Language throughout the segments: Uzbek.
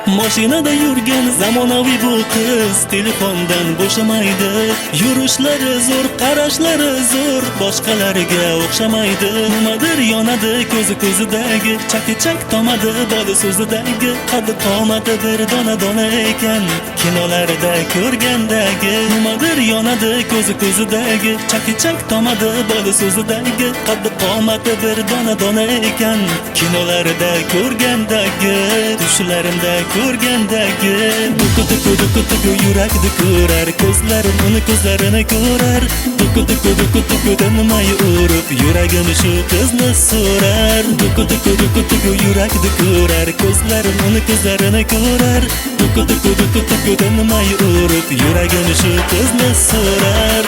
Mashinada yurgan zamonaviy bu qiz telefondan bo'shamaydi. Yurishlari zo'r, qarashlari zo'r, boshqalariga o'xshamaydi. Nimadir yonadi ko'zidagi, chak tomadi bola so'zidagi. Qaddi qomati bir dona ekan, kinolarda ko'rgandagi. Nimadir yonadi ko'zidagi, chak tomadi bola so'zidagi. Qaddi qomati bir dona ekan, kinolarda ko'rgandagi. Tushlarimda ko'rgandagi. Duku yurakni ko'rar, ko'zlarim uni ko'zlarini ko'rar. Duku tinmay urib, yuragim shu qizni so'rar. Duku yurakni ko'rar, ko'zlarim uni ko'zlarini ko'rar. Duku tinmay urib, yuragim shu qizni so'rar.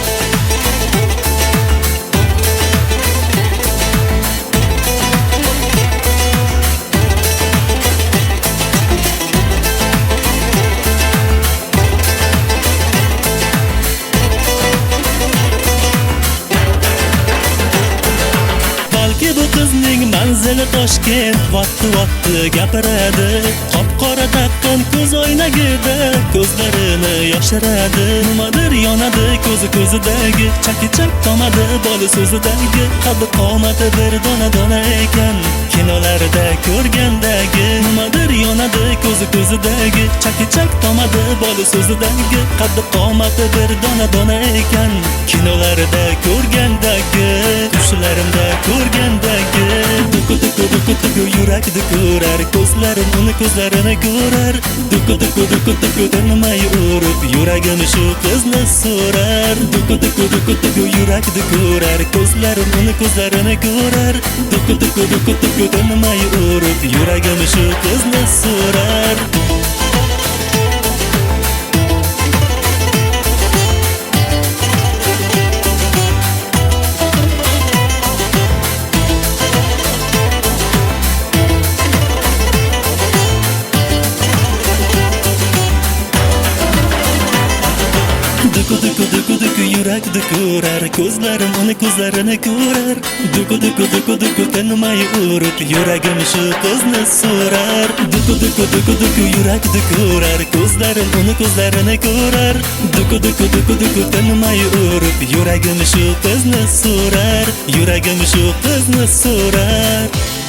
Bu qizning manzili Toshkent, vaqti gapiradi. Qop-qora taqqan ko'z oynagida ko'zlarini yoshiradi. Nimadir yonadi ko'zidagi, chak tomadi bola so'zidagi. Qaddi qomati bir dona ekan, kinolarda ko'rgandagi. Nimadir yonadi ko'zidagi, chak tomadi bola so'zidagi. Qaddi qomati bir dona ekan, kinolarda ko'rgandagi. Tushlarimda ko'rgandagi. Duku yurakni ko'rar, ko'zlarim uni ko'zlarini ko'rar. Duku tinmay urib, yuragim shu qizni so'rar. Duku yurakni ko'rar, ko'zlarim uni ko'zlarini ko'rar. Duku tinmay urib, yuragim shu qizni so'rar. Duku yurakni ko'rar, ko'zlarim uni ko'zlarini ko'rar. Duku tinmay urib, yuragim shu qizni so'rar. Duku yurakni ko'rar, ko'zlarim uni ko'zlarini ko'rar. Duku tinmay urib, yuragim shu qizni so'rar. Yuragim shu qizni so'rar.